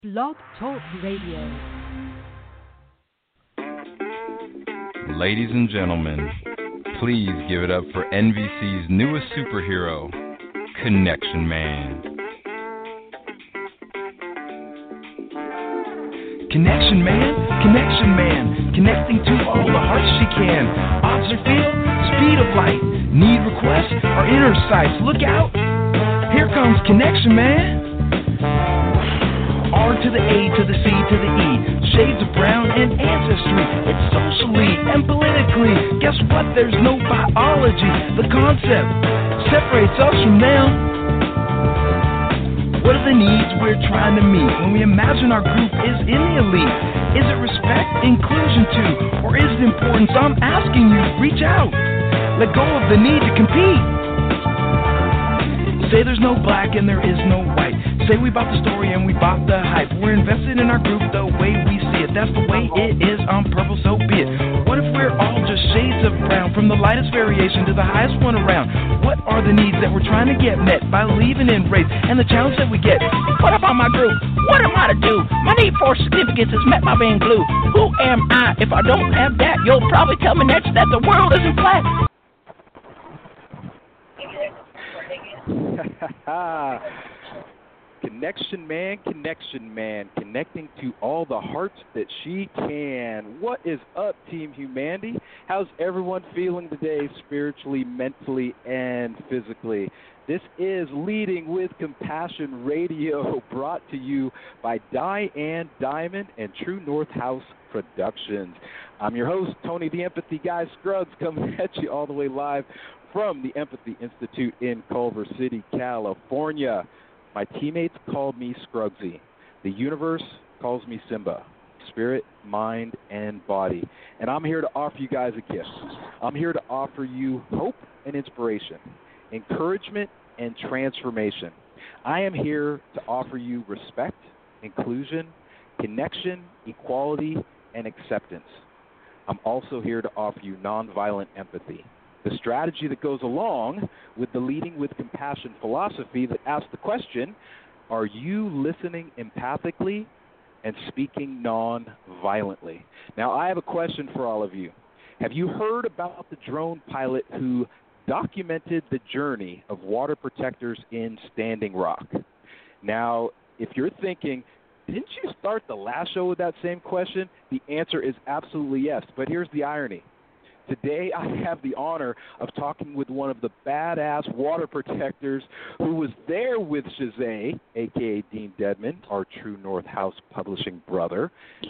Blog Talk Radio. Ladies and gentlemen, please give it up for NBC's newest superhero, Connection Man. Connection Man, connecting to all the hearts she can. Odds or feel, speed of light, need requests, or inner sights. Look out, here comes Connection Man. R to the A to the C to the E, shades of brown and ancestry. It's socially and politically. Guess what? There's no biology. The concept separates us from them. What are the needs we're trying to meet when we imagine our group is in the elite? Is it respect, inclusion too, or is it importance? I'm asking you, reach out. Let go of the need to compete. Say there's no black and there is no white. Say we bought the story and we bought the hype. We're invested in our group the way we see it. That's the way it is on purple, so be it. What if we're all just shades of brown, from the lightest variation to the highest one around? What are the needs that we're trying to get met by believing in race and the challenge that we get? What about my group? What am I to do? My need for significance is met by being blue. Who am I if I don't have that? You'll probably tell me next that the world isn't flat. Connection Man, connecting to all the hearts that she can. What is up, Team Humanity? How's everyone feeling today, spiritually, mentally, and physically? This is Leading with Compassion Radio, brought to you by Diane Diamond and True North House Productions. I'm your host, Tony the Empathy Guy Scruggs, coming at you all the way live from the Empathy Institute in Culver City, California. My teammates called me Scruggsy. The universe calls me Simba. Spirit, mind, and body. And I'm here to offer you guys a gift. I'm here to offer you hope and inspiration, encouragement and transformation. I am here to offer you respect, inclusion, connection, equality, and acceptance. I'm also here to offer you nonviolent empathy, the strategy that goes along with the Leading with Compassion philosophy that asks the question, are you listening empathically and speaking non-violently? Now, I have a question for all of you. Have you heard about the drone pilot who documented the journey of water protectors in Standing Rock? Now, if you're thinking, didn't you start the last show with that same question? The answer is absolutely yes, but here's the irony. Today, I have the honor of talking with one of the badass water protectors who was there with Shazay, a.k.a. Dean Dedman, our True North House publishing brother.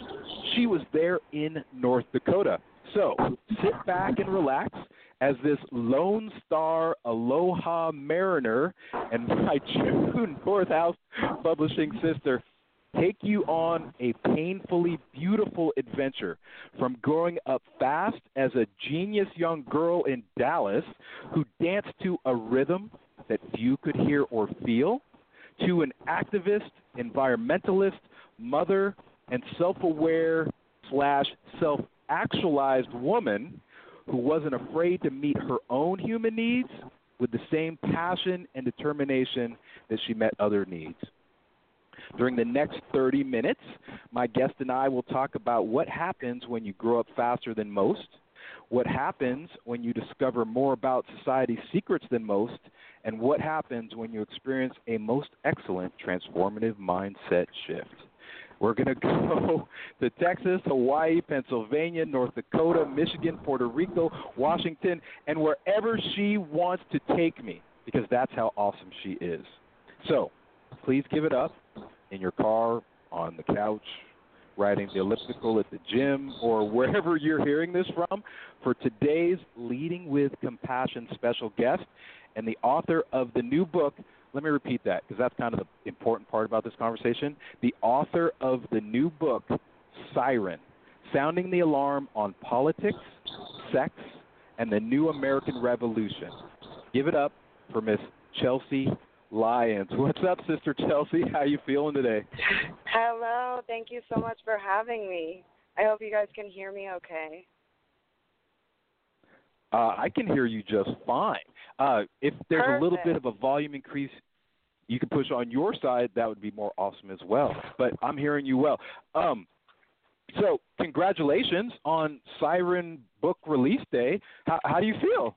She was there in North Dakota. So sit back and relax as this Lone Star Aloha Mariner and my True North House publishing sister take you on a painfully beautiful adventure from growing up fast as a genius young girl in Dallas who danced to a rhythm that few could hear or feel, to an activist, environmentalist, mother, and self-aware / self-actualized woman who wasn't afraid to meet her own human needs with the same passion and determination that she met other needs. During the next 30 minutes, my guest and I will talk about what happens when you grow up faster than most, what happens when you discover more about society's secrets than most, and what happens when you experience a most excellent transformative mindset shift. We're going to go to Texas, Hawaii, Pennsylvania, North Dakota, Michigan, Puerto Rico, Washington, and wherever she wants to take me, because that's how awesome she is. So, please give it up in your car, on the couch, riding the elliptical at the gym, or wherever you're hearing this from, for today's Leading with Compassion special guest and the author of the new book. Let me repeat that, because that's kind of the important part about this conversation. The author of the new book, Siren, Sounding the Alarm on Politics, Sex, and the New American Revolution. Give it up for Miss Chelsea Lyons. What's up, Sister Chelsea? How you feeling today? Hello. Thank you so much for having me. I hope you guys can hear me okay. I can hear you just fine. If there's Perfect. a little bit of a volume increase, you could push on your side, that would be more awesome as well. But I'm hearing you well. So congratulations on Siren book release day. How do you feel?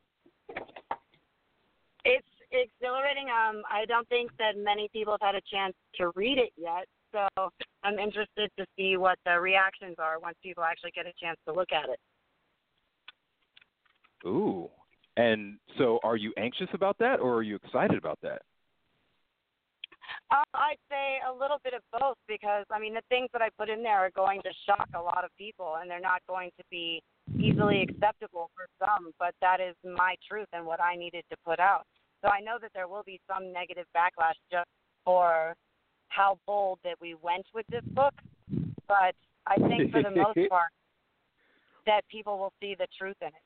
It's exhilarating. I don't think that many people have had a chance to read it yet, so I'm interested to see what the reactions are once people actually get a chance to look at it. Ooh. And so are you anxious about that, or are you excited about that? I'd say a little bit of both because, I mean, the things that I put in there are going to shock a lot of people, and they're not going to be easily acceptable for some, but that is my truth and what I needed to put out. So I know that there will be some negative backlash just for how bold that we went with this book, but I think for the most part that people will see the truth in it.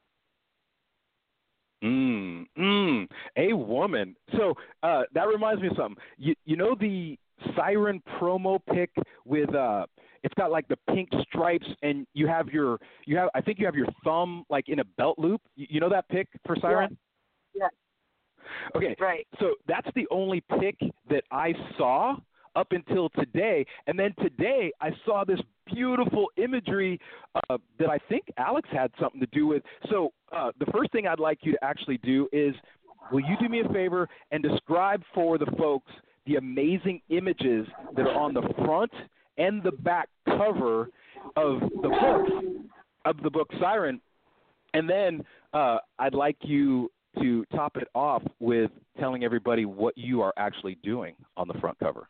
A woman. So that reminds me of something. You know the Siren promo pic with it's got like the pink stripes, and I think you have your thumb like in a belt loop. You know that pic for Siren? Yeah. Okay. Right. So that's the only pic that I saw up until today, and then today I saw this beautiful imagery that I think Alex had something to do with. So the first thing I'd like you to actually do is, will you do me a favor and describe for the folks the amazing images that are on the front and the back cover of the book Siren, and then I'd like you to top it off with telling everybody what you are actually doing on the front cover.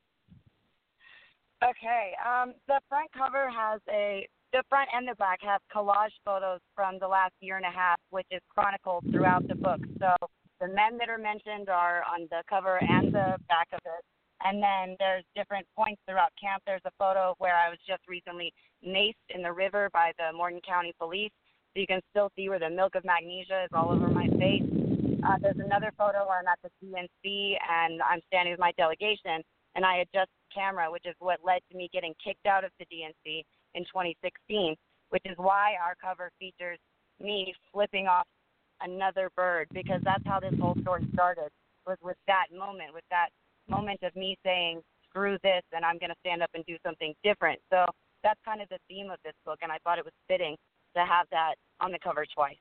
Okay. The front cover has the front and the back have collage photos from the last year and a half, which is chronicled throughout the book. So the men that are mentioned are on the cover and the back of it. And then there's different points throughout camp. There's a photo of where I was just recently maced in the river by the Morgan County Police. So you can still see where the milk of magnesia is all over my face. There's another photo where I'm at the DNC and I'm standing with my delegation, and I adjust the camera, which is what led to me getting kicked out of the DNC in 2016, which is why our cover features me flipping off another bird, because that's how this whole story started, was with that moment of me saying, screw this, and I'm going to stand up and do something different. So that's kind of the theme of this book, and I thought it was fitting to have that on the cover twice.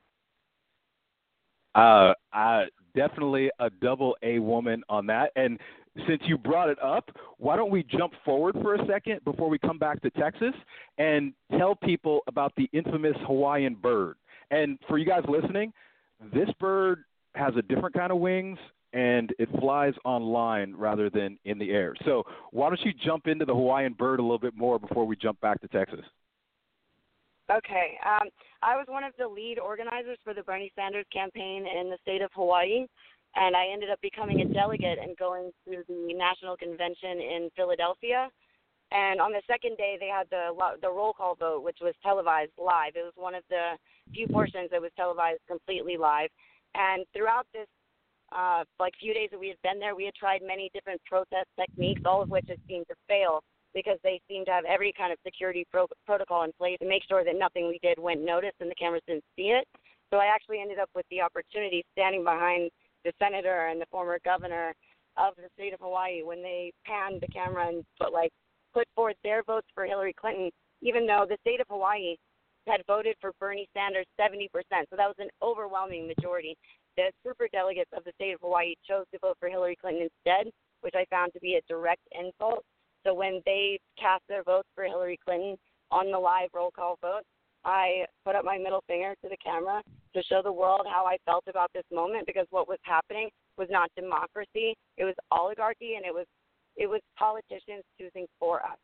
Definitely a double A woman on that. And since you brought it up, why don't we jump forward for a second before we come back to Texas and tell people about the infamous Hawaiian bird. And for you guys listening, this bird has a different kind of wings, and it flies on line rather than in the air. So why don't you jump into the Hawaiian bird a little bit more before we jump back to Texas? Okay. I was one of the lead organizers for the Bernie Sanders campaign in the state of Hawaii, and I ended up becoming a delegate and going to the national convention in Philadelphia. And on the second day, they had the roll call vote, which was televised live. It was one of the few portions that was televised completely live. And throughout this few days that we had been there, we had tried many different protest techniques, all of which had seemed to fail, because they seemed to have every kind of security protocol in place to make sure that nothing we did went noticed and the cameras didn't see it. So I actually ended up with the opportunity standing behind the senator and the former governor of the state of Hawaii when they panned the camera and put forth their votes for Hillary Clinton, even though the state of Hawaii had voted for Bernie Sanders 70%. So that was an overwhelming majority. The superdelegates of the state of Hawaii chose to vote for Hillary Clinton instead, which I found to be a direct insult. So when they cast their votes for Hillary Clinton on the live roll call vote, I put up my middle finger to the camera to show the world how I felt about this moment, because what was happening was not democracy. It was oligarchy, and it was politicians choosing for us.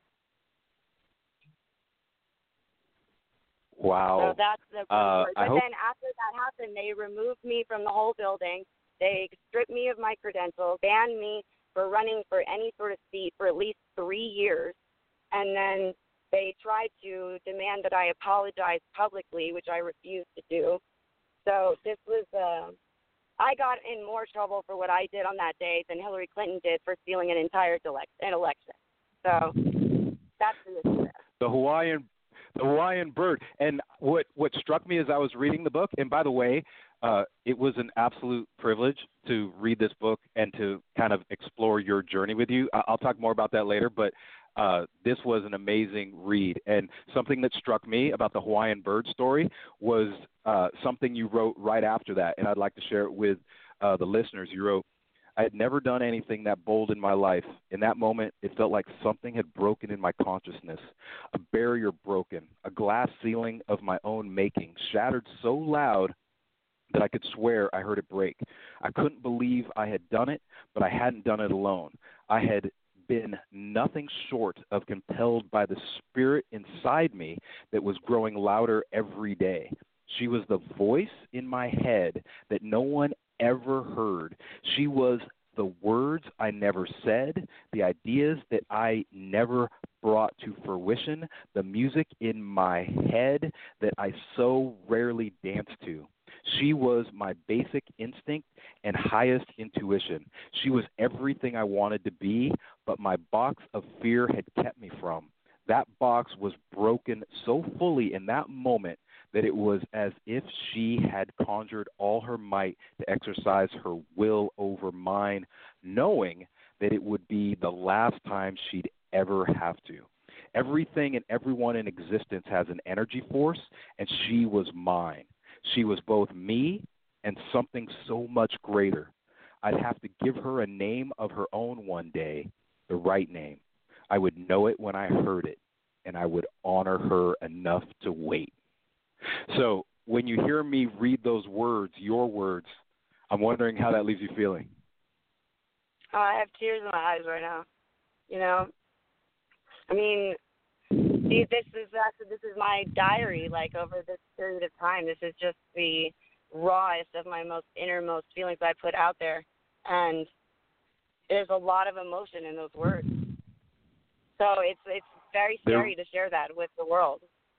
Wow. So that's the then after that happened, they removed me from the whole building. They stripped me of my credentials, banned me for running for any sort of seat for at least 3 years. And then they tried to demand that I apologize publicly, which I refused to do. So this was, I got in more trouble for what I did on that day than Hillary Clinton did for stealing an entire election. So that's the issue there. The Hawaiian bird. And what struck me as I was reading the book, and by the way, It was an absolute privilege to read this book and to kind of explore your journey with you. I'll talk more about that later, but this was an amazing read. And something that struck me about the Hawaiian bird story was something you wrote right after that, and I'd like to share it with the listeners. You wrote, "I had never done anything that bold in my life. In that moment, it felt like something had broken in my consciousness, a barrier broken, a glass ceiling of my own making, shattered so loud that I could swear I heard it break. I couldn't believe I had done it, but I hadn't done it alone. I had been nothing short of compelled by the spirit inside me that was growing louder every day. She was the voice in my head that no one ever heard. She was the words I never said, the ideas that I never brought to fruition, the music in my head that I so rarely dance to. She was my basic instinct and highest intuition. She was everything I wanted to be, but my box of fear had kept me from. That box was broken so fully in that moment that it was as if she had conjured all her might to exercise her will over mine, knowing that it would be the last time she'd ever have to. Everything and everyone in existence has an energy force, and she was mine. She was both me and something so much greater. I'd have to give her a name of her own one day, the right name. I would know it when I heard it, and I would honor her enough to wait." So when you hear me read those words, your words, I'm wondering how that leaves you feeling. Oh, I have tears in my eyes right now. You know, I mean, see, this is my diary. Like over this period of time, this is just the rawest of my most innermost feelings I put out there, and there's a lot of emotion in those words. So it's very scary to share that with the world.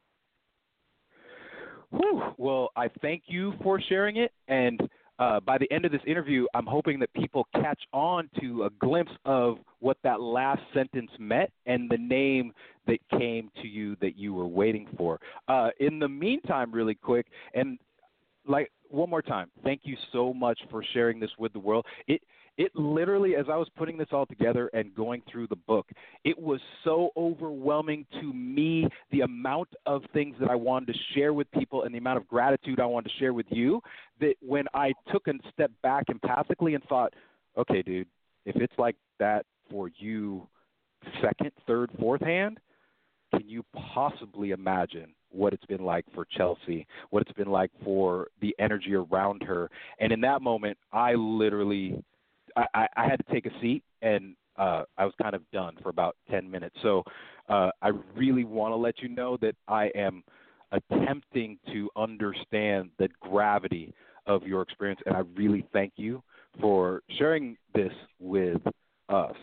Whew. Well, I thank you for sharing it, and by the end of this interview, I'm hoping that people catch on to a glimpse of what that last sentence meant and the name that came to you that you were waiting for. In the meantime, really quick, and like one more time, thank you so much for sharing this with the world. It literally, as I was putting this all together and going through the book, it was so overwhelming to me, the amount of things that I wanted to share with people and the amount of gratitude I wanted to share with you, that when I took a step back empathically and thought, okay, dude, if it's like that for you second, third, fourth hand, can you possibly imagine what it's been like for Chelsea, what it's been like for the energy around her? And in that moment, I literally – I had to take a seat, and I was kind of done for about 10 minutes. So I really want to let you know that I am attempting to understand the gravity of your experience, and I really thank you for sharing this with us.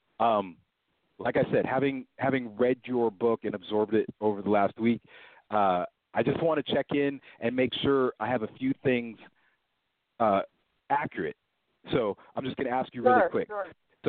Like I said, having read your book and absorbed it over the last week, I just want to check in and make sure I have a few things accurate. So I'm just going to ask you really quick. Sure.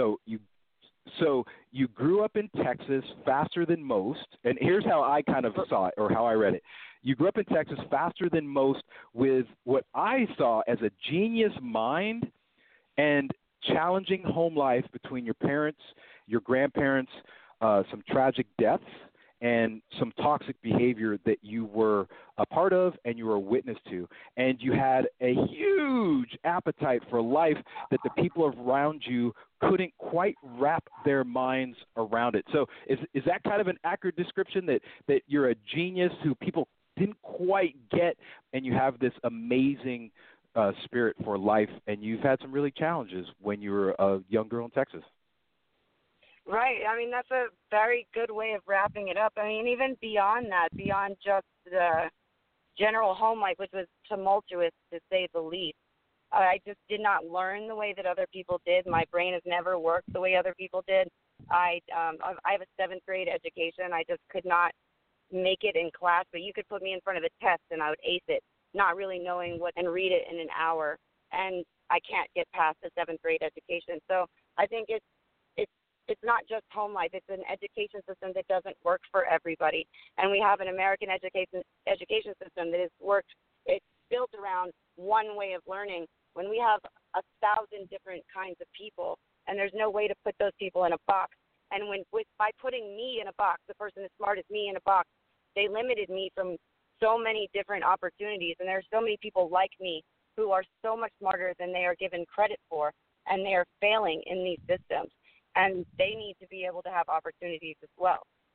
So you grew up in Texas faster than most, and here's how I kind of saw it or how I read it. You grew up in Texas faster than most with what I saw as a genius mind and challenging home life between your parents, your grandparents, some tragic deaths, and some toxic behavior that you were a part of and you were a witness to. And you had a huge appetite for life that the people around you couldn't quite wrap their minds around it. So is that kind of an accurate description, that you're a genius who people didn't quite get, and you have this amazing spirit for life, and you've had some really challenges when you were a young girl in Texas? Right. I mean, that's a very good way of wrapping it up. I mean, even beyond that, beyond just the general home life, which was tumultuous to say the least, I just did not learn the way that other people did. My brain has never worked the way other people did. I have a 7th grade education. I just could not make it in class, but you could put me in front of a test and I would ace it, not really knowing what, and read it in an hour. And I can't get past the 7th grade education. So I think it's not just home life. It's an education system that doesn't work for everybody. And we have an American education system that has worked. It's built around one way of learning when we have 1,000 different kinds of people, and there's no way to put those people in a box. And by putting me in a box, the person as smart as me in a box, they limited me from so many different opportunities. And there are so many people like me who are so much smarter than they are given credit for, and they are failing in these systems. And they need to be able to have opportunities as well.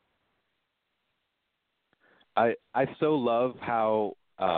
I so love how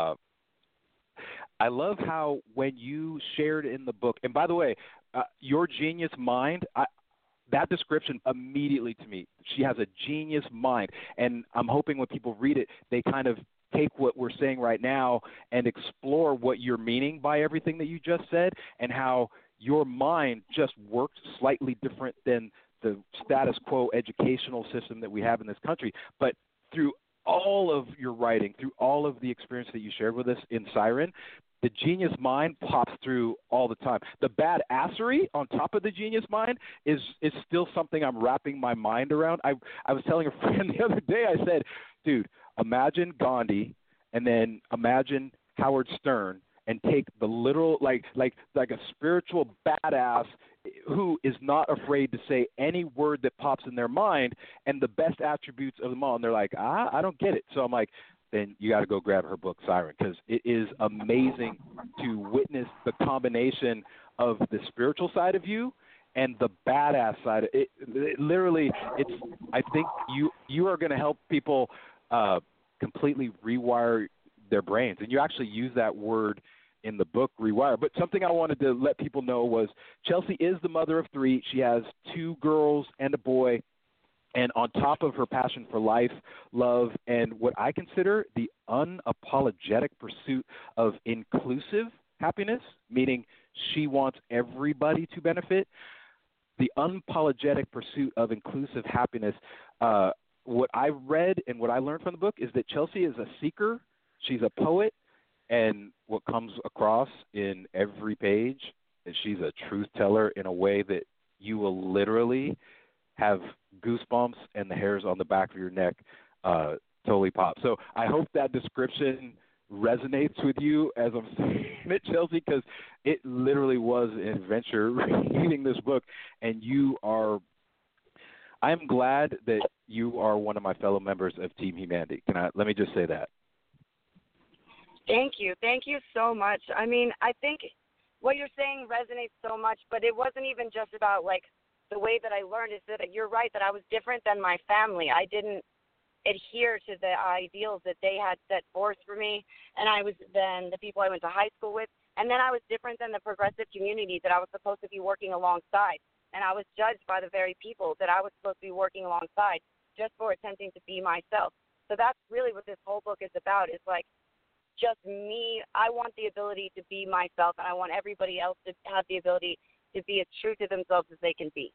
when you shared in the book, and by the way, your genius mind, that description immediately to me, she has a genius mind, and I'm hoping when people read it, they kind of take what we're saying right now and explore what you're meaning by everything that you just said, and how your mind just works slightly different than the status quo educational system that we have in this country. But through all of your writing, through all of the experience that you shared with us in Siren, the genius mind pops through all the time. The badassery on top of the genius mind is still something I'm wrapping my mind around. I was telling a friend the other day, I said, dude, imagine Gandhi and then imagine Howard Stern, and take the literal, like a spiritual badass who is not afraid to say any word that pops in their mind, and the best attributes of them all. And they're like, I don't get it. So I'm like, then you got to go grab her book, Siren, because it is amazing to witness the combination of the spiritual side of you and the badass side. Literally, I think you are going to help people completely rewire their brains. And you actually use that word in the book, rewire. But something I wanted to let people know was Chelsea is the mother of 3. She has 2 girls and a boy. And on top of her passion for life, love, and what I consider the unapologetic pursuit of inclusive happiness, meaning she wants everybody to benefit, the unapologetic pursuit of inclusive happiness, what I read and what I learned from the book is that Chelsea is a seeker. She's a poet. And what comes across in every page is she's a truth teller in a way that you will literally have goosebumps and the hairs on the back of your neck totally pop. So I hope that description resonates with you as I'm saying it, Chelsea, because it literally was an adventure reading this book. And I am glad that you are one of my fellow members of Team Humanity. Let me just say that. Thank you. Thank you so much. I mean, I think what you're saying resonates so much, but it wasn't even just about, like, the way that I learned. Is that you're right, that I was different than my family. I didn't adhere to the ideals that they had set forth for me, and I was then the people I went to high school with, and then I was different than the progressive community that I was supposed to be working alongside, and I was judged by the very people that I was supposed to be working alongside just for attempting to be myself. So that's really what this whole book is about, is like, just me. I want the ability to be myself, and I want everybody else to have the ability to be as true to themselves as they can be.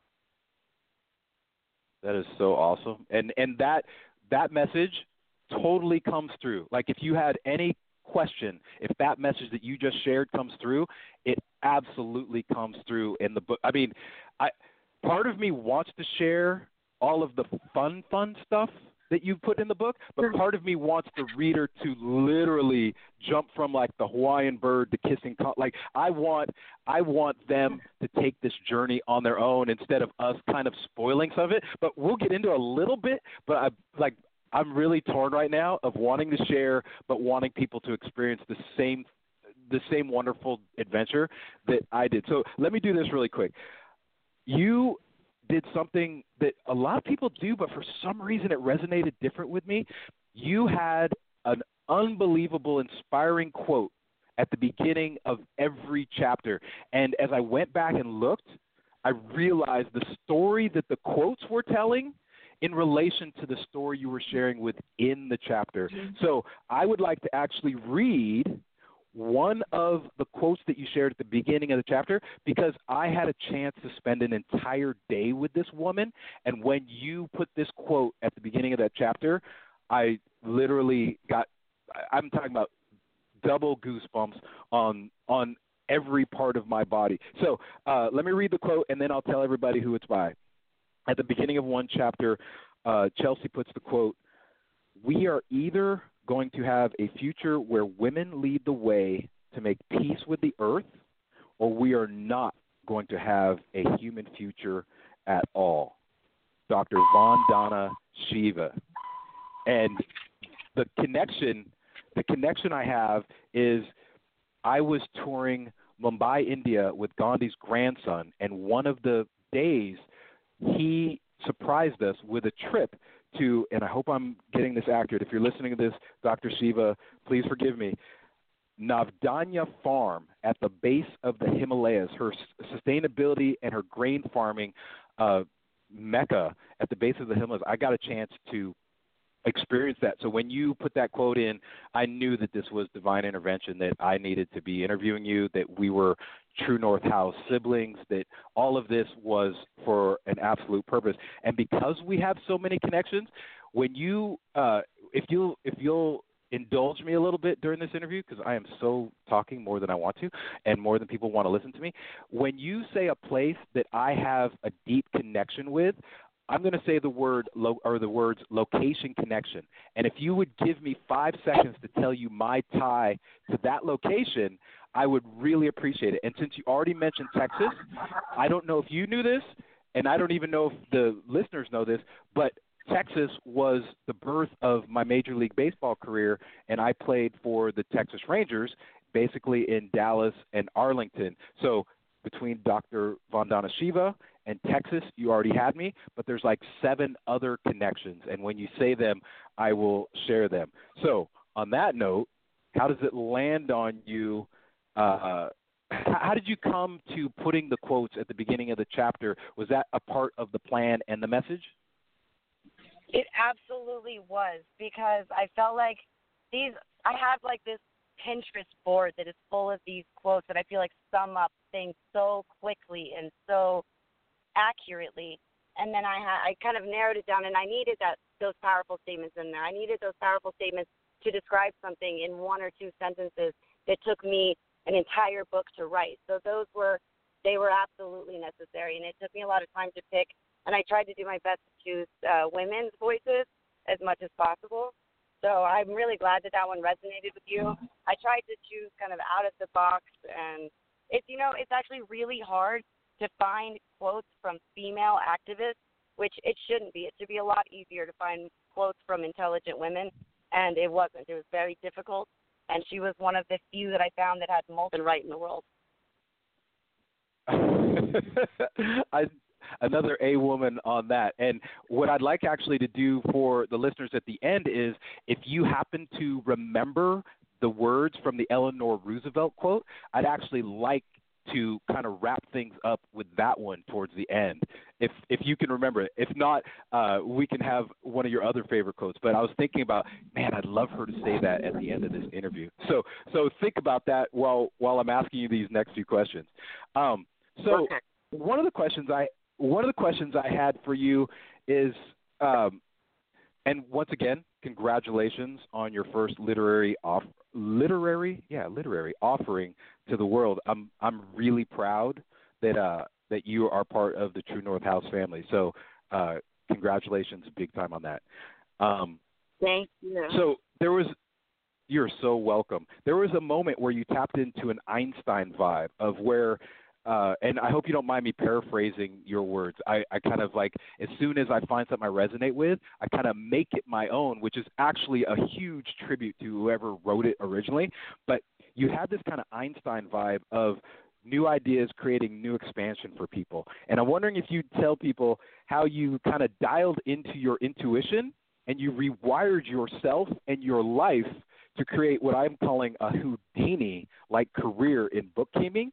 That is so awesome. And that message totally comes through. Like, if you had any question, if that message that you just shared comes through, it absolutely comes through in the book. I mean, part of me wants to share all of the fun stuff that you put in the book, but part of me wants the reader to literally jump from, like, the Hawaiian bird to kissing. Like, I want them to take this journey on their own instead of us kind of spoiling some of it. But we'll get into a little bit. But I'm really torn right now of wanting to share, but wanting people to experience the same wonderful adventure that I did. So let me do this really quick. You did something that a lot of people do, but for some reason it resonated different with me. You had an unbelievable, inspiring quote at the beginning of every chapter. And as I went back and looked, I realized the story that the quotes were telling in relation to the story you were sharing within the chapter. Mm-hmm. So I would like to actually read one of the quotes that you shared at the beginning of the chapter, because I had a chance to spend an entire day with this woman. And when you put this quote at the beginning of that chapter, I literally I'm talking about double goosebumps on every part of my body. So let me read the quote, and then I'll tell everybody who it's by. At the beginning of one chapter, Chelsea puts the quote, "We are either going to have a future where women lead the way to make peace with the earth, or we are not going to have a human future at all. Dr. Vandana Shiva. And the connection I have is I was touring Mumbai, India with Gandhi's grandson, and one of the days he surprised us with a trip to, and I hope I'm getting this accurate. If you're listening to this, Dr. Shiva, please forgive me, Navdanya Farm at the base of the Himalayas, her sustainability and her grain farming mecca at the base of the Himalayas. I got a chance to experience that. So when you put that quote in, I knew that this was divine intervention, that I needed to be interviewing you, that we were True North House siblings, that all of this was for an absolute purpose. And because we have so many connections, when you if you'll indulge me a little bit during this interview, because I am so talking more than I want to and more than people want to listen to me, when you say a place that I have a deep connection with, I'm going to say the words location connection. And if you would give me 5 seconds to tell you my tie to that location, I would really appreciate it. And since you already mentioned Texas, I don't know if you knew this, and I don't even know if the listeners know this, but Texas was the birth of my Major League Baseball career, and I played for the Texas Rangers, basically in Dallas and Arlington. So between Dr. Vandana Shiva and Texas, you already had me, but there's like 7 other connections, and when you say them, I will share them. So on that note, how does it land on you? How did you come to putting the quotes at the beginning of the chapter? Was that a part of the plan and the message? It absolutely was, because I felt like I have like this Pinterest board that is full of these quotes that I feel like sum up things so quickly and so accurately. And then I kind of narrowed it down, and I needed those powerful statements in there. I needed those powerful statements to describe something in 1 or 2 sentences that took me an entire book to write. So they were absolutely necessary, and it took me a lot of time to pick. And I tried to do my best to choose women's voices as much as possible. So I'm really glad that one resonated with you. I tried to choose kind of out of the box, and it's actually really hard to find quotes from female activists, which it shouldn't be. It should be a lot easier to find quotes from intelligent women, and it wasn't. It was very difficult, and she was one of the few that I found that had molten right in the world. Another A woman on that. And what I'd like actually to do for the listeners at the end is, if you happen to remember the words from the Eleanor Roosevelt quote, I'd actually like to kind of wrap things up with that one towards the end, if you can remember it. If not, we can have one of your other favorite quotes. But I was thinking about, man, I'd love her to say that at the end of this interview. So think about that while I'm asking you these next few questions. Okay. One of the questions I had for you is, and once again, congratulations on your first literary offering to the world. I'm really proud that you are part of the True North House family. So congratulations, big time on that. Thank you. So you're so welcome. There was a moment where you tapped into an Einstein vibe of where. And I hope you don't mind me paraphrasing your words. I kind of like, as soon as I find something I resonate with, I kind of make it my own, which is actually a huge tribute to whoever wrote it originally. But you had this kind of Einstein vibe of new ideas creating new expansion for people. And I'm wondering if you'd tell people how you kind of dialed into your intuition and you rewired yourself and your life to create what I'm calling a Houdini-like career in bookkeeping,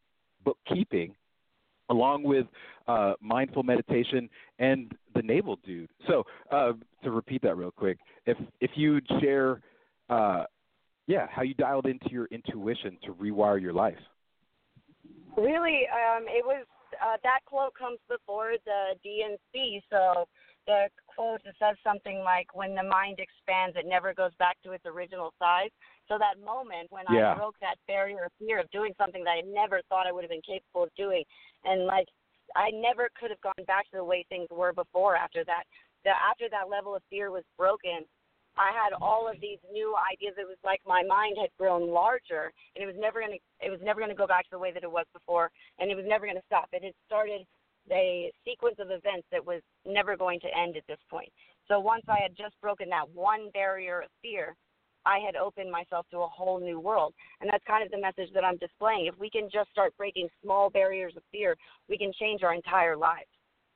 along with mindful meditation and the Naval Dude. So to repeat that real quick, if you'd share, how you dialed into your intuition to rewire your life. Really, it was that quote comes before the DNC. So the quote says something like, "When the mind expands, it never goes back to its original size." So that moment when I broke that barrier of fear of doing something that I never thought I would have been capable of doing, and like I never could have gone back to the way things were before. After that level of fear was broken, I had all of these new ideas. It was like my mind had grown larger, and it was never going to go back to the way that it was before, and it was never going to stop. It had started a sequence of events that was never going to end at this point. So once I had just broken that one barrier of fear, I had opened myself to a whole new world. And that's kind of the message that I'm displaying. If we can just start breaking small barriers of fear, we can change our entire lives.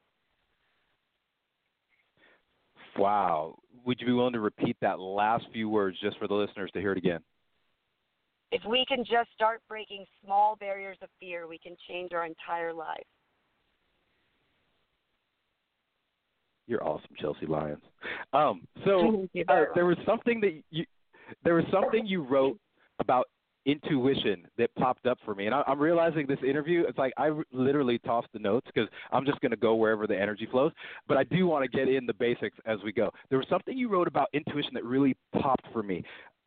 Wow. Would you be willing to repeat that last few words just for the listeners to hear it again? If we can just start breaking small barriers of fear, we can change our entire lives. You're awesome, Chelsea Lyons. There was something you wrote about intuition that popped up for me, and I'm realizing this interview. It's like I literally tossed the notes because I'm just going to go wherever the energy flows. But I do want to get in the basics as we go. There was something you wrote about intuition that really popped for me.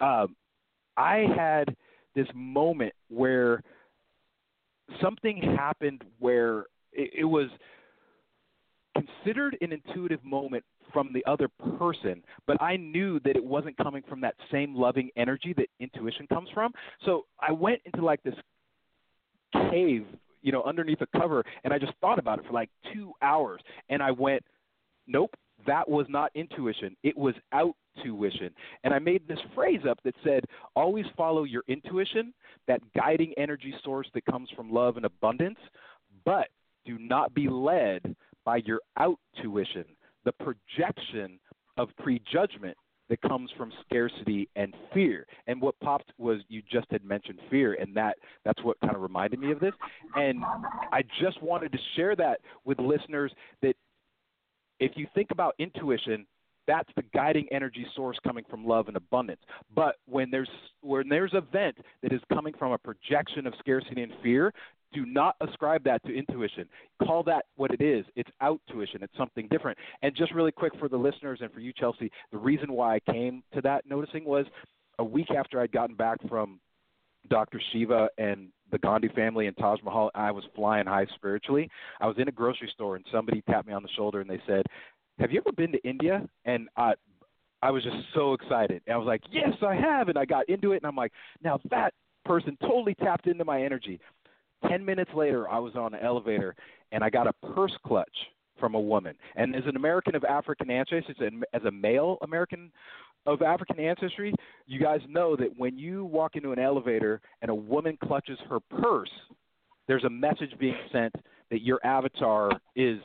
I had this moment where something happened where it was considered an intuitive moment from the other person, but I knew that it wasn't coming from that same loving energy that intuition comes from. So I went into like this cave, underneath a cover, and I just thought about it for like 2 hours, and I went, nope, that was not intuition. It was out-tuition. And I made this phrase up that said, always follow your intuition, that guiding energy source that comes from love and abundance, but do not be led by your out-tuition, the projection of prejudgment that comes from scarcity and fear. And what popped was you just had mentioned fear, and that's what kind of reminded me of this. And I just wanted to share that with listeners that if you think about intuition, that's the guiding energy source coming from love and abundance. But when there's a vent that is coming from a projection of scarcity and fear, do not ascribe that to intuition. Call that what it is. It's out-tuition. It's something different. And just really quick for the listeners and for you, Chelsea, the reason why I came to that noticing was a week after I'd gotten back from Dr. Shiva and the Gandhi family and Taj Mahal, I was flying high spiritually. I was in a grocery store, and somebody tapped me on the shoulder, and they said, have you ever been to India? And I was just so excited. And I was like, yes, I have. And I got into it, and I'm like, now that person totally tapped into my energy. 10 minutes later, I was on an elevator, and I got a purse clutch from a woman. And as an American of African ancestry, as a male American of African ancestry, you guys know that when you walk into an elevator and a woman clutches her purse, there's a message being sent that your avatar is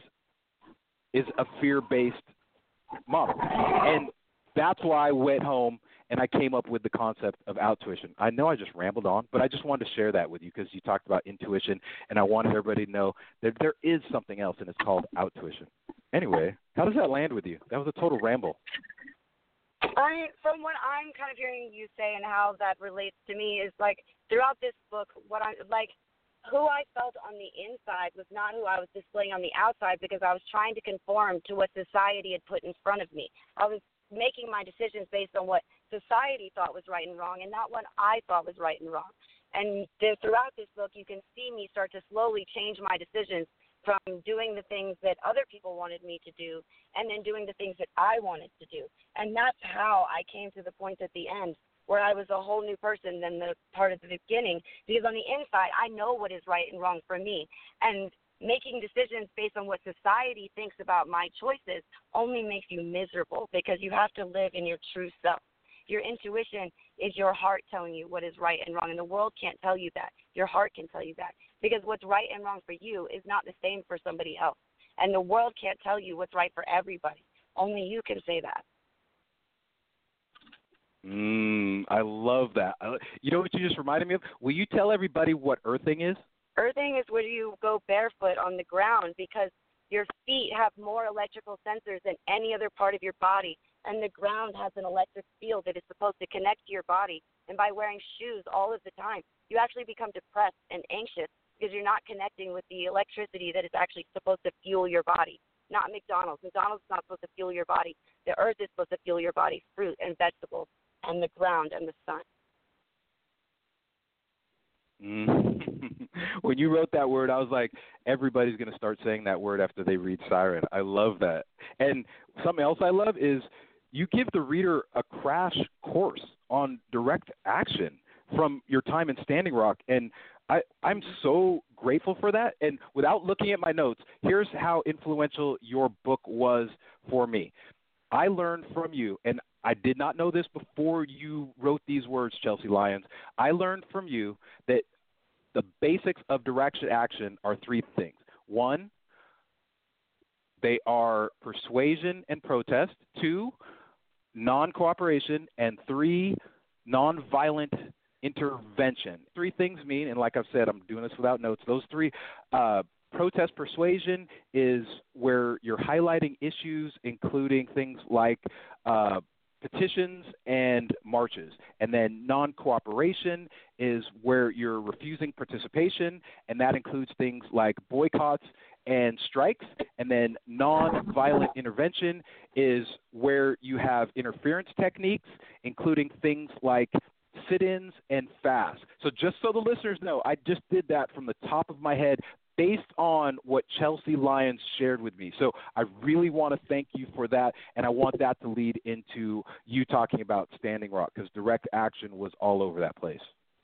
a fear-based model. And that's why I went home and I came up with the concept of out-tuition. I know I just rambled on, but I just wanted to share that with you because you talked about intuition, and I wanted everybody to know that there is something else, and it's called out-tuition. Anyway, how does that land with you? That was a total ramble. From what I'm kind of hearing you say and how that relates to me is like throughout this book, who I felt on the inside was not who I was displaying on the outside because I was trying to conform to what society had put in front of me. I was making my decisions based on what society thought was right and wrong and not what I thought was right and wrong. And throughout this book, you can see me start to slowly change my decisions from doing the things that other people wanted me to do and then doing the things that I wanted to do. And that's how I came to the point at the end where I was a whole new person than the part of the beginning, because on the inside, I know what is right and wrong for me. And making decisions based on what society thinks about my choices only makes you miserable because you have to live in your true self. Your intuition is your heart telling you what is right and wrong, and the world can't tell you that. Your heart can tell you that because what's right and wrong for you is not the same for somebody else, and the world can't tell you what's right for everybody. Only you can say that. I love that. You know what you just reminded me of? Will you tell everybody what earthing is? Earthing is where you go barefoot on the ground because your feet have more electrical sensors than any other part of your body, and the ground has an electric field that is supposed to connect to your body. And by wearing shoes all of the time, you actually become depressed and anxious because you're not connecting with the electricity that is actually supposed to fuel your body. Not McDonald's. McDonald's is not supposed to fuel your body. The earth is supposed to fuel your body, fruit and vegetables, and the ground and the sun. When you wrote that word, I was like, everybody's going to start saying that word after they read Siren. I love that. And something else I love is you give the reader a crash course on direct action from your time in Standing Rock, and I'm so grateful for that. And without looking at my notes, here's how influential your book was for me. I learned from you, and I did not know this before you wrote these words, Chelsea Lyons. I learned from you that the basics of direct action are three things. One, they are persuasion and protest. Two, non-cooperation. And three, nonviolent intervention. Three things mean, and like I've said, I'm doing this without notes. Those three, protest persuasion is where you're highlighting issues, including things like petitions and marches. And then non-cooperation is where you're refusing participation, and that includes things like boycotts and strikes. And then non-violent intervention is where you have interference techniques, including things like sit-ins and fasts. So just so the listeners know, I just did that from the top of my head based on what Chelsea Lyons shared with me. So I really want to thank you for that, and I want that to lead into you talking about Standing Rock, because direct action was all over that place.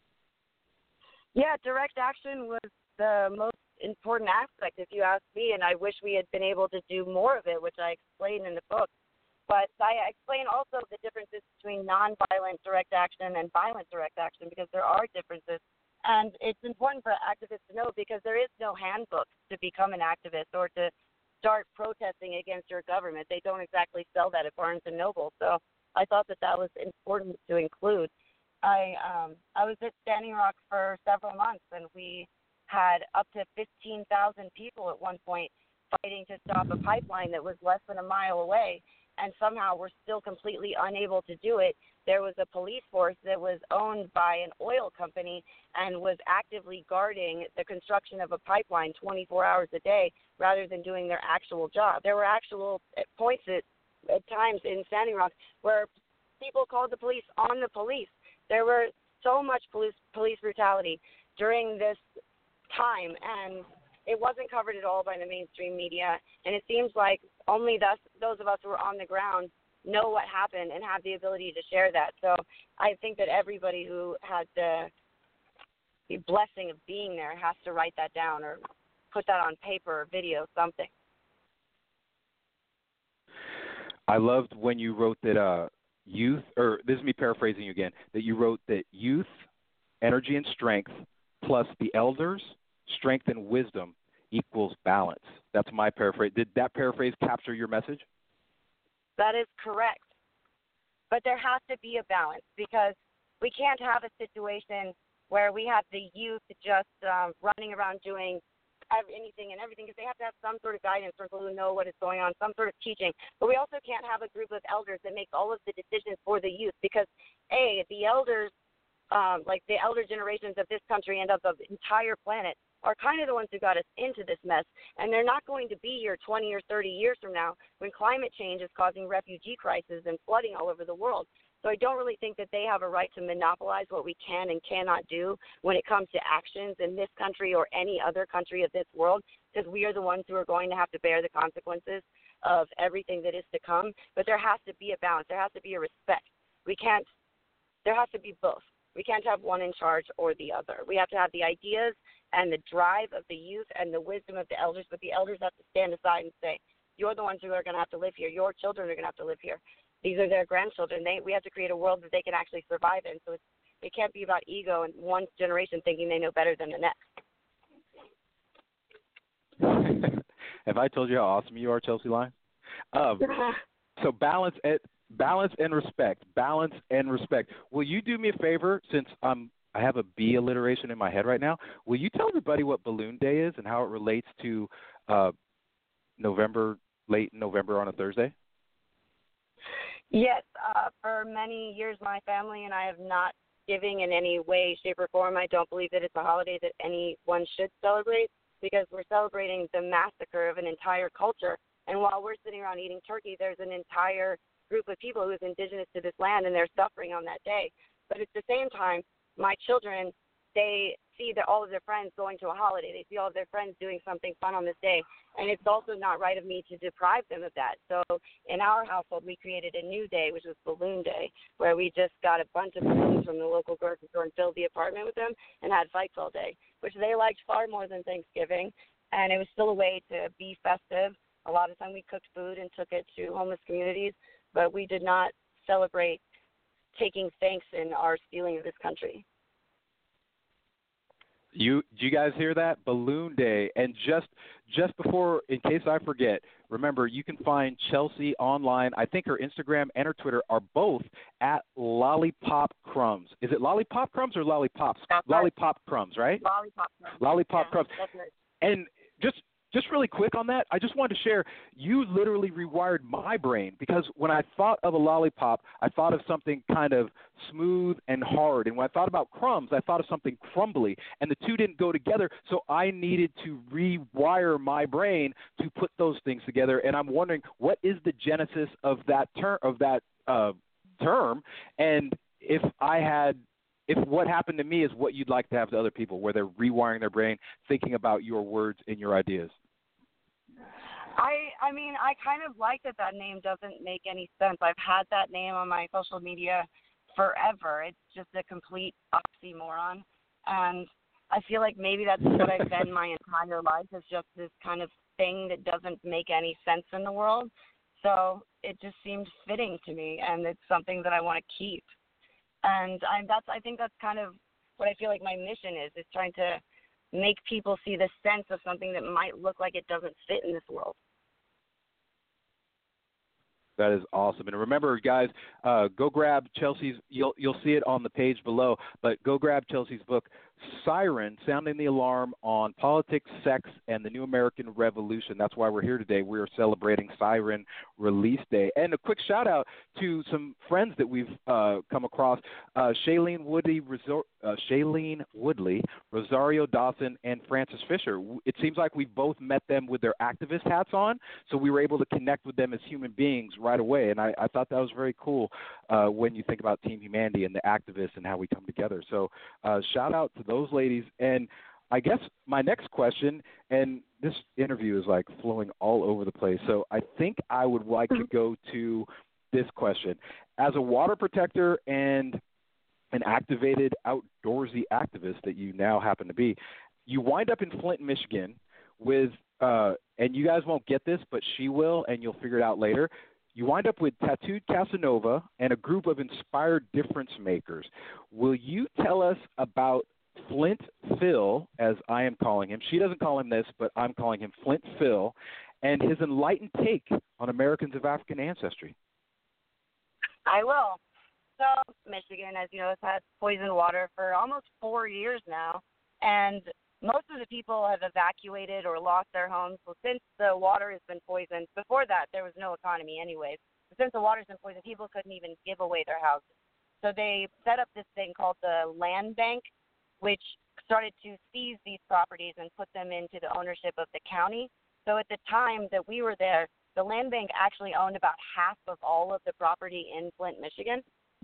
Yeah, direct action was the most important aspect, if you ask me, and I wish we had been able to do more of it, which I explain in the book. But I explain also the differences between nonviolent direct action and violent direct action, because there are differences. And it's important for activists to know, because there is no handbook to become an activist or to start protesting against your government. They don't exactly sell that at Barnes & Noble. So I thought that was important to include. I was at Standing Rock for several months, and we had up to 15,000 people at one point fighting to stop a pipeline that was less than a mile away, and somehow we're still completely unable to do it. There was a police force that was owned by an oil company and was actively guarding the construction of a pipeline 24 hours a day rather than doing their actual job. There were actual points at times in Standing Rock where people called the police on the police. There were so much police brutality during this time, and it wasn't covered at all by the mainstream media, and it seems like only those of us who are on the ground know what happened and have the ability to share that. So I think that everybody who had the blessing of being there has to write that down or put that on paper or video, something. I loved when you wrote that youth, or this is me paraphrasing you again, that you wrote that youth, energy and strength, plus the elders, strength and wisdom equals balance. That's my paraphrase. Did that paraphrase capture your message? That is correct. But there has to be a balance, because we can't have a situation where we have the youth just running around doing anything and everything, because they have to have some sort of guidance for people who know what is going on, some sort of teaching. But we also can't have a group of elders that make all of the decisions for the youth, because, the elders, like the elder generations of this country and of the entire planet, are kind of the ones who got us into this mess, and they're not going to be here 20 or 30 years from now when climate change is causing refugee crises and flooding all over the world. So I don't really think that they have a right to monopolize what we can and cannot do when it comes to actions in this country or any other country of this world, because we are the ones who are going to have to bear the consequences of everything that is to come. But there has to be a balance. There has to be a respect. There has to be both. We can't have one in charge or the other. We have to have the ideas and the drive of the youth and the wisdom of the elders, but the elders have to stand aside and say, you're the ones who are going to have to live here. Your children are going to have to live here. These are their grandchildren. We have to create a world that they can actually survive in. So it can't be about ego and one generation thinking they know better than the next. Have I told you how awesome you are, Chelsea Lyons? So balance and respect. Balance and respect. Will you do me a favor, since I have a B alliteration in my head right now? Will you tell everybody what Balloon Day is and how it relates to late November on a Thursday? Yes. For many years, my family and I have not giving in any way, shape, or form. I don't believe that it's a holiday that anyone should celebrate, because we're celebrating the massacre of an entire culture. And while we're sitting around eating turkey, there's an entire group of people who is indigenous to this land, and they're suffering on that day. But at the same time, my children they see that all of their friends going to a holiday. They see all of their friends doing something fun on this day. And it's also not right of me to deprive them of that. So in our household, we created a new day, which was Balloon Day, where we just got a bunch of balloons from the local grocery store and filled the apartment with them and had fights all day, which they liked far more than Thanksgiving. And it was still a way to be festive. A lot of time we cooked food and took it to homeless communities, but we did not celebrate taking thanks in our stealing of this country. Do you guys hear that? Balloon Day. And just before, in case I forget, remember, you can find Chelsea online. I think her Instagram and her Twitter are both at Lollipop Crumbs. Is it Lollipop Crumbs or Lollipops? That's Lollipop Crumbs, right? Lollipop Crumbs. Lollipop Yeah, Crumbs. that's right. And just really quick on that, I just wanted to share, you literally rewired my brain, because when I thought of a lollipop, I thought of something kind of smooth and hard. And when I thought about crumbs, I thought of something crumbly. And the two didn't go together, so I needed to rewire my brain to put those things together. And I'm wondering, what is the genesis of that term? And if what happened to me is what you'd like to have to other people, where they're rewiring their brain, thinking about your words and your ideas. I mean, I kind of like that name doesn't make any sense. I've had that name on my social media forever. It's just a complete oxymoron. And I feel like maybe that's what I've been my entire life, is just this kind of thing that doesn't make any sense in the world. So it just seemed fitting to me, and it's something that I want to keep. And I think that's kind of what I feel like my mission is trying to make people see the sense of something that might look like it doesn't fit in this world. That is awesome. And remember, guys, go grab Chelsea's, you'll see it on the page below, but go grab Chelsea's book, Siren, Sounding the Alarm on Politics, Sex, and the New American Revolution. That's why we're here today. We're celebrating Siren Release Day. And a quick shout-out to some friends that we've come across, Shailene Woodley, Rosario Dawson, and Francis Fisher. It seems like we both met them with their activist hats on, so we were able to connect with them as human beings right away. And I thought that was very cool when you think about Team Humanity and the activists and how we come together. So shout-out to those ladies. And I guess my next question, and this interview is like flowing all over the place, so I think I would like to go to this question. As a water protector and an activated outdoorsy activist that you now happen to be, you wind up in Flint, Michigan with, and you guys won't get this, but she will, and you'll figure it out later. You wind up with Tattooed Casanova and a group of inspired difference makers. Will you tell us about Flint Phil, as I am calling him? She doesn't call him this, but I'm calling him Flint Phil, and his enlightened take on Americans of African ancestry. I will. So Michigan, as you know, has had poisoned water for almost 4 years now, and most of the people have evacuated or lost their homes. Well, since the water has been poisoned, before that there was no economy anyways. But since the water's been poisoned, people couldn't even give away their houses. So they set up this thing called the Land Bank, which started to seize these properties and put them into the ownership of the county. So at the time that we were there, the Land Bank actually owned about half of all of the property in Flint, Michigan.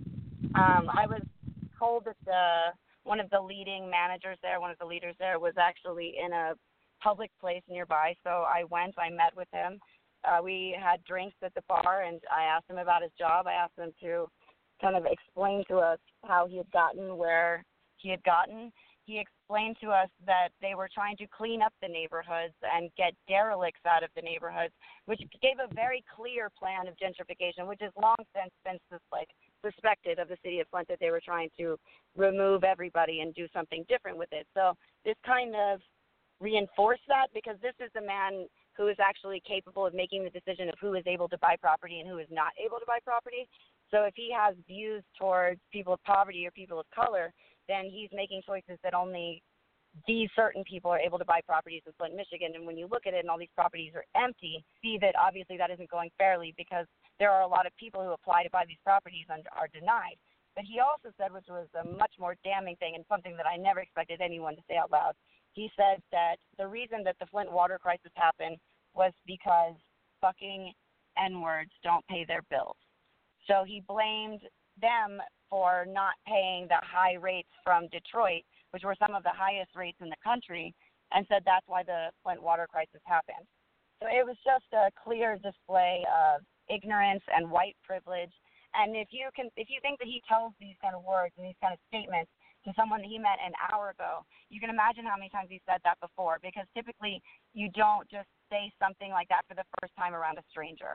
I was told that one of the leading managers there, one of the leaders there, was actually in a public place nearby. So I went, I met with him. We had drinks at the bar, and I asked him about his job. I asked him to kind of explain to us how he had gotten where he had gotten. He explained to us that they were trying to clean up the neighborhoods and get derelicts out of the neighborhoods, which gave a very clear plan of gentrification, which has long since been suspected of the city of Flint, that they were trying to remove everybody and do something different with it. So this kind of reinforced that, because this is the man who is actually capable of making the decision of who is able to buy property and who is not able to buy property. So if he has views towards people of poverty or people of color, then he's making choices that only these certain people are able to buy properties in Flint, Michigan. And when you look at it and all these properties are empty, see that obviously that isn't going fairly, because there are a lot of people who apply to buy these properties and are denied. But he also said, which was a much more damning thing and something that I never expected anyone to say out loud, he said that the reason that the Flint water crisis happened was because fucking N-words don't pay their bills. So he blamed them for not paying the high rates from Detroit, which were some of the highest rates in the country, and said that's why the Flint water crisis happened. So it was just a clear display of ignorance and white privilege. And if you think that he tells these kind of words and these kind of statements to someone that he met an hour ago, you can imagine how many times he said that before, because typically you don't just say something like that for the first time around a stranger.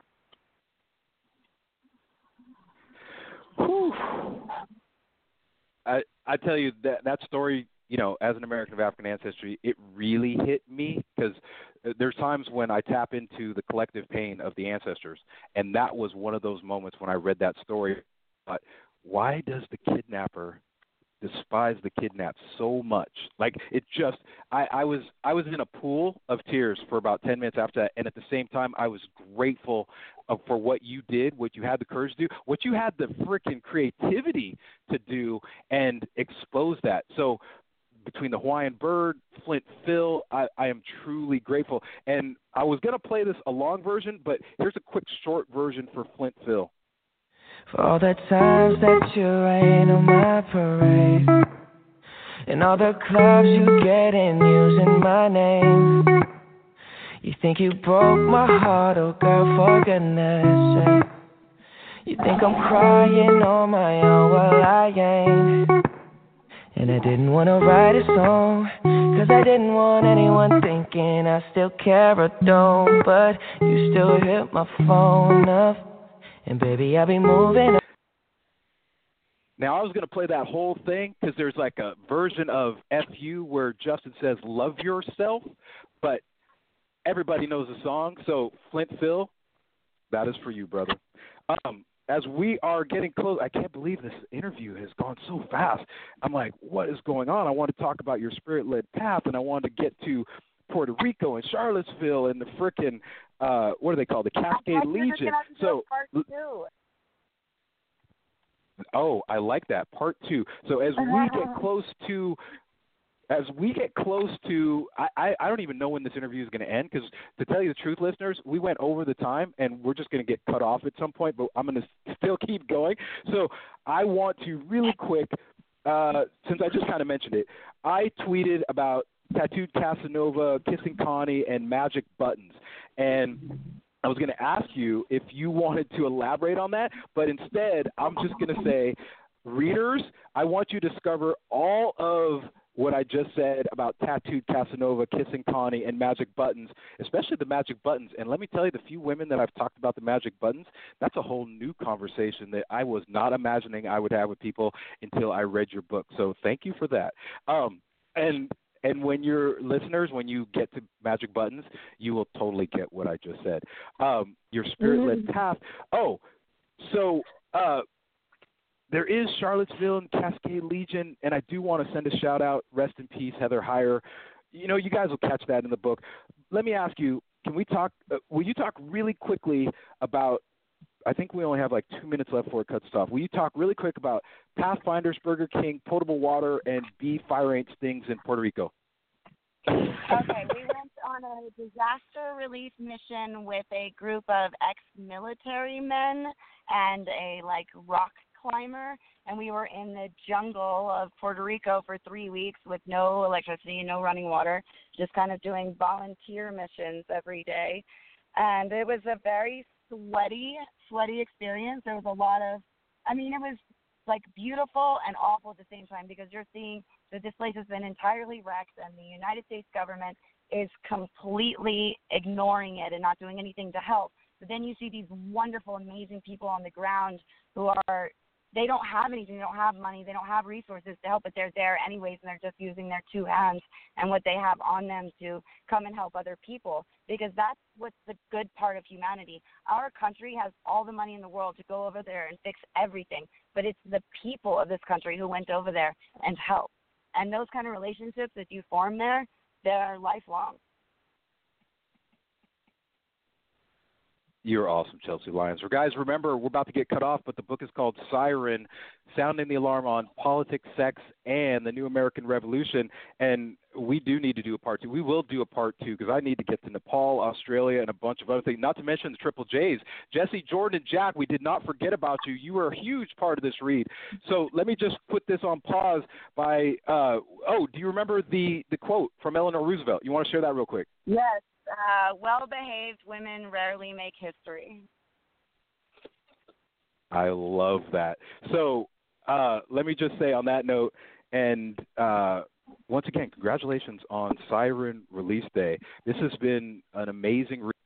Whew. I tell you, that story, you know, as an American of African ancestry, it really hit me, because there's times when I tap into the collective pain of the ancestors, and that was one of those moments when I read that story. But why does the kidnapper despise the kidnapped so much? Like, it just, I was in a pool of tears for about 10 minutes after that, and at the same time I was grateful for what you did, what you had the courage to do, what you had the freaking creativity to do and expose that. So between the Hawaiian Bird, Flint Phil, I am truly grateful. And I was going to play this a long version, but here's a quick short version for Flint Phil. For all the times that you rain on my parade, and all the clubs you get in using my name. You think you broke my heart, oh girl, for goodness sake. You think I'm crying on my own, well I ain't. And I didn't want to write a song, 'cause I didn't want anyone thinking I still care or don't. But you still hit my phone up, and baby, I'll be moving. Now, I was going to play that whole thing, because there's like a version of FU where Justin says, love yourself, but everybody knows the song. So, Flint Phil, that is for you, brother. As we are getting close, I can't believe this interview has gone so fast. I'm like, what is going on? I want to talk about your spirit-led path, and I want to get to Puerto Rico and Charlottesville and the frickin', what are they called, the Cascade Legion. So, oh, I like that, part 2. So as we get close to, I don't even know when this interview is going to end, because to tell you the truth, listeners, we went over the time, and we're just going to get cut off at some point, but I'm going to still keep going. So I want to really quick, since I just kind of mentioned it, I tweeted about Tattooed Casanova, Kissing Connie, and Magic Buttons, and I was going to ask you if you wanted to elaborate on that, but instead I'm just going to say, readers, I want you to discover all of what I just said about Tattooed Casanova, Kissing Connie, and Magic Buttons, especially the Magic Buttons. And let me tell you, the few women that I've talked about the Magic Buttons, that's a whole new conversation that I was not imagining I would have with people until I read your book. So thank you for that. And when your listeners, when you get to Magic Buttons, you will totally get what I just said. Your spirit-led path. Oh, so there is Charlottesville and Cascade Legion, and I do want to send a shout-out. Rest in peace, Heather Heyer. You know, you guys will catch that in the book. Let me ask you, can we talk will you talk really quickly about, I think we only have like 2 minutes left before it cuts off. Will you talk really quick about Pathfinders, Burger King, potable water, and bee fire ain't stings in Puerto Rico? Okay, we went on a disaster relief mission with a group of ex-military men and a rock climber, and we were in the jungle of Puerto Rico for 3 weeks with no electricity, no running water, just kind of doing volunteer missions every day. And it was a very sweaty experience. There was a lot of, it was beautiful and awful at the same time, because you're seeing that this place has been entirely wrecked, and the United States government is completely ignoring it and not doing anything to help. But then you see these wonderful, amazing people on the ground who they don't have anything, they don't have money, they don't have resources to help, but they're there anyways, and they're just using their 2 hands and what they have on them to come and help other people, because that's what's the good part of humanity. Our country has all the money in the world to go over there and fix everything, but it's the people of this country who went over there and helped. And those kind of relationships that you form there, they're lifelong. You're awesome, Chelsea Lyons. Well, guys, remember, we're about to get cut off, but the book is called Siren, Sounding the Alarm on Politics, Sex, and the New American Revolution. And we do need to do a part 2. We will do a part 2 because I need to get to Nepal, Australia, and a bunch of other things, not to mention the Triple J's. Jesse, Jordan, and Jack, we did not forget about you. You were a huge part of this read. So let me just put this on pause by, do you remember the quote from Eleanor Roosevelt? You want to share that real quick? Yes. Well-behaved women rarely make history. I love that. So let me just say on that note, and once again, congratulations on Siren release day. This has been an amazing read.